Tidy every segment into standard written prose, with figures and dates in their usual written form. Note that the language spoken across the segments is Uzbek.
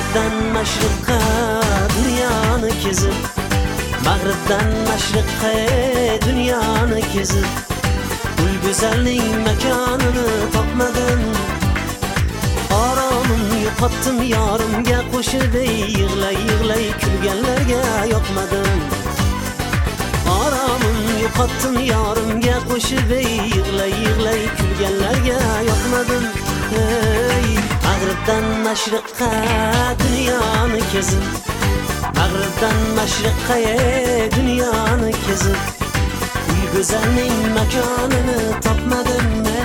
Mag'ribdan mashriqqa dunyoni kezib, mag'ribdan mashriqqa dunyoni kezib, gul go'zalning makonini topmadim. Oromim yo'qotdim yorimga qo'shib, yig'lay kulganlarga yoqmadim. Oromim yo'qotdim yorimga qo'shib, yig'lay kulganlarga yoqmadim. Mag'ribdan mashriqqa dunyoni kezib, mag'ribdan mashriqqa dunyoni kezib, gul go'zalning makonini topmadim.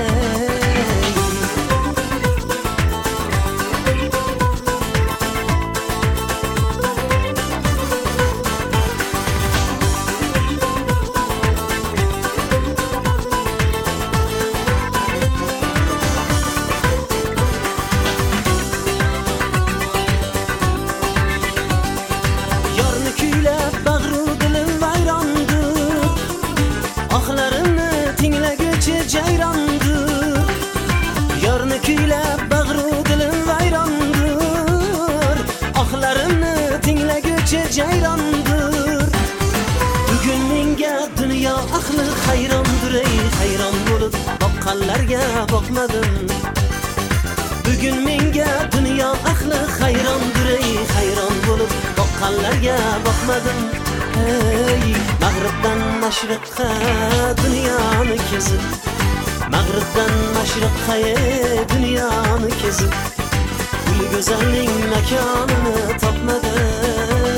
Yarni kuylab bag'ru dilim vayrondir, oxlarimni tinglaguchi jayrondir. Bugun menga dunyo ahli hayrondir, hayron bo'lib boqqanlarga boqmadim. Bugun menga dunyo ahli hayrondir, hayron bo'lib boqqanlarga boqmadim. Mag'ribdan mashriqqa dunyoni kezib, mag'ribdan mashriqqa dunyoni kezib, gul go'zalning makonini topmadim.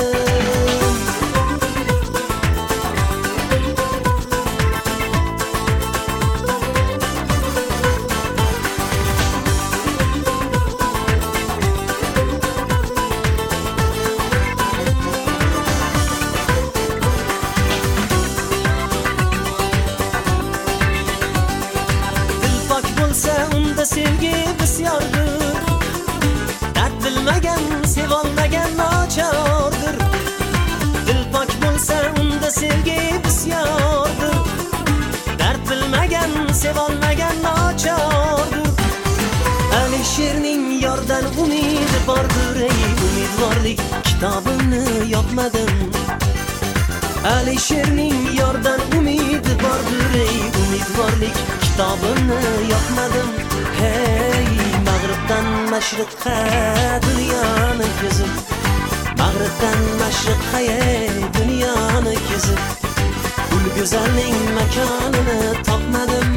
Unda sevgi bisyordir, dard bilmagan, sevolmagan nochordir. Dil pok bo'lsa unda sevgi bisyordir, dard bilmagan, sevolmagan nochordir. Alisherning yordan umidi bordir, umidvorlik kitobimni yopmadim. Alisherning yordan umidi bordir, umidvorlik kitobimni yopmadim. Mag'ribdan mashriqqa dunyoni kezib, mag'ribdan mashriqqa dunyoni kezib, gul go'zalning makonini topmadim.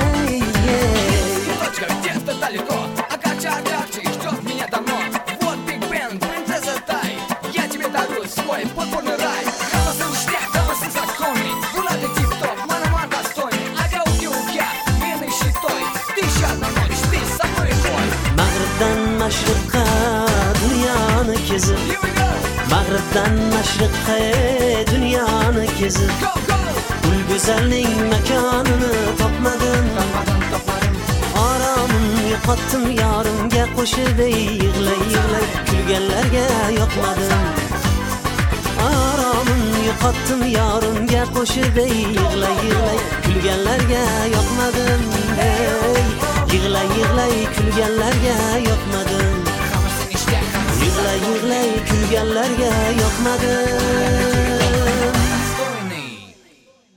Точка где-то далеко, а кача-качи ждет меня давно. Вот Big Band, принцесса Тай, я тебе дарю свой подводный рай. Голосом ништяк, голосом законный, гулады тип-топ, ман-ман достойный. Ага-уги-угя, вины щитой, тысяча одна ночь, ты со мной бой. Mag'ribdan mashriqqa dunyoni kezib, mag'ribdan mashriqqa dunyoni kezib, gul go'zalning makonini topmadim. Oromim yo'qotdim yorimga qo'shib, yig'lay kulganlarga yoqmadim. Oromim yo'qotdim yorimga qo'shib, yig'lay kulganlarga yoqmadim. Yig'lay kulganlarga yoqmadim. Yig'lay kulganlarga yoqmadim.